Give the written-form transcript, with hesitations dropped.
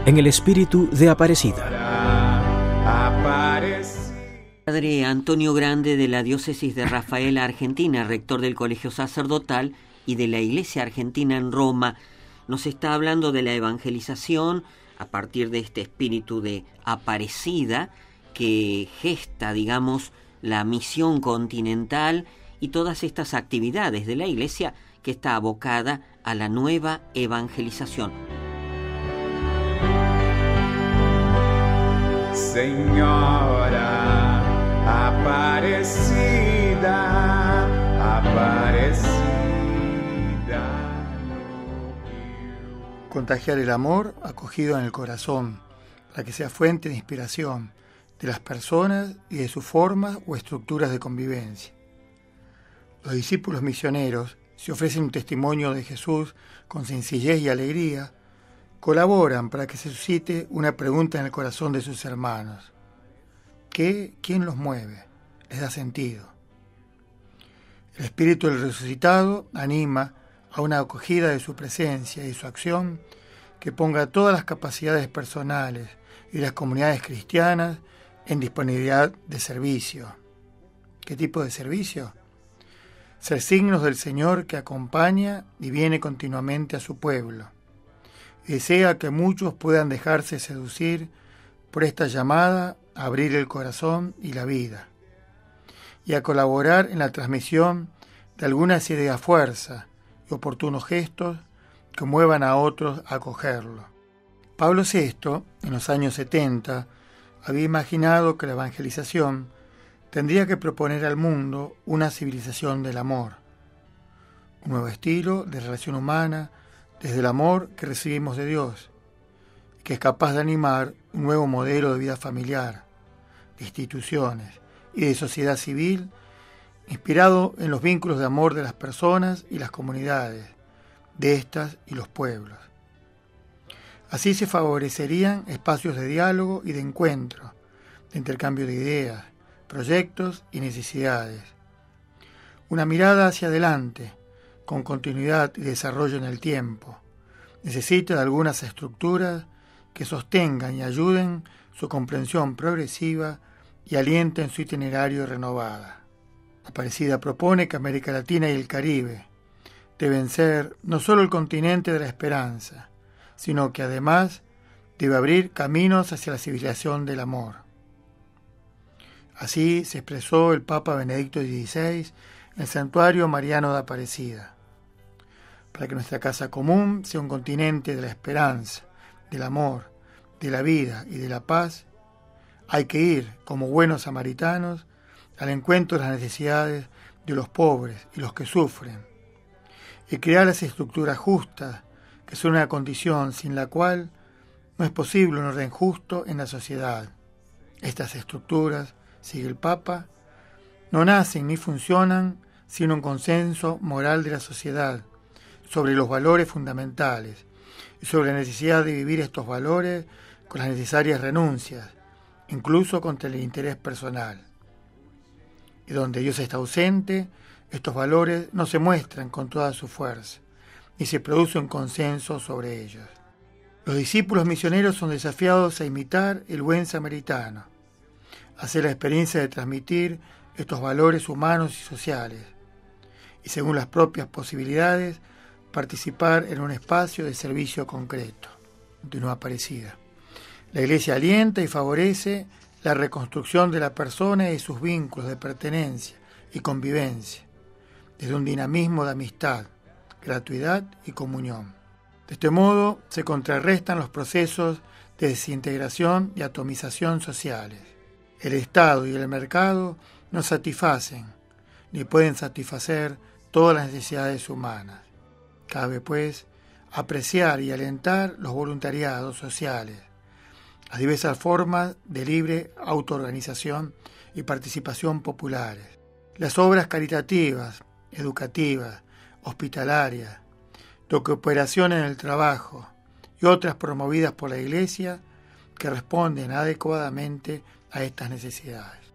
en el espíritu de Aparecida. Padre Antonio Grande, de la Diócesis de Rafaela, Argentina, rector del Colegio Sacerdotal y de la Iglesia Argentina en Roma, nos está hablando de la evangelización a partir de este espíritu de Aparecida que gesta, digamos, la misión continental y todas estas actividades de la Iglesia que está abocada a la nueva evangelización. Señora Aparecida, Aparecida. Contagiar el amor acogido en el corazón, para que sea fuente de inspiración de las personas y de sus formas o estructuras de convivencia. Los discípulos misioneros, si ofrecen un testimonio de Jesús con sencillez y alegría, colaboran para que se suscite una pregunta en el corazón de sus hermanos. ¿Quién los mueve? Les da sentido. El Espíritu del Resucitado anima a una acogida de su presencia y su acción que ponga todas las capacidades personales y las comunidades cristianas en disponibilidad de servicio. ¿Qué tipo de servicio? Ser signos del Señor que acompaña y viene continuamente a su pueblo. Y desea que muchos puedan dejarse seducir por esta llamada a abrir el corazón y la vida, y a colaborar en la transmisión de algunas ideas fuerza y oportunos gestos que muevan a otros a acogerlo. Pablo VI, en los años 70, había imaginado que la evangelización tendría que proponer al mundo una civilización del amor, un nuevo estilo de relación humana desde el amor que recibimos de Dios, que es capaz de animar un nuevo modelo de vida familiar, de instituciones y de sociedad civil, inspirado en los vínculos de amor de las personas y las comunidades, de estas y los pueblos. Así se favorecerían espacios de diálogo y de encuentro, de intercambio de ideas, proyectos y necesidades. Una mirada hacia adelante, con continuidad y desarrollo en el tiempo, necesita de algunas estructuras que sostengan y ayuden su comprensión progresiva y alienten su itinerario renovada. Aparecida propone que América Latina y el Caribe deben ser no solo el continente de la esperanza, sino que además debe abrir caminos hacia la civilización del amor. Así se expresó el Papa Benedicto XVI en el Santuario Mariano de Aparecida. Para que nuestra casa común sea un continente de la esperanza, del amor, de la vida y de la paz, hay que ir, como buenos samaritanos, al encuentro de las necesidades de los pobres y los que sufren, y crear las estructuras justas, que son una condición sin la cual no es posible un orden justo en la sociedad. Estas estructuras, sigue el Papa, no nacen ni funcionan sin un consenso moral de la sociedad sobre los valores fundamentales y sobre la necesidad de vivir estos valores con las necesarias renuncias, incluso contra el interés personal. Y donde Dios está ausente, estos valores no se muestran con toda su fuerza, ni se produce un consenso sobre ellos. Los discípulos misioneros son desafiados a imitar el buen samaritano, a hacer la experiencia de transmitir estos valores humanos y sociales, y según las propias posibilidades, participar en un espacio de servicio concreto, de no Aparecida. La Iglesia alienta y favorece la reconstrucción de la persona y sus vínculos de pertenencia y convivencia, desde un dinamismo de amistad, gratuidad y comunión. De este modo se contrarrestan los procesos de desintegración y atomización sociales. El Estado y el mercado no satisfacen ni pueden satisfacer todas las necesidades humanas. Cabe, pues, apreciar y alentar los voluntariados sociales, las diversas formas de libre autoorganización y participación populares, las obras caritativas, educativas, hospitalarias, de cooperación en el trabajo y otras promovidas por la Iglesia que responden adecuadamente a estas necesidades.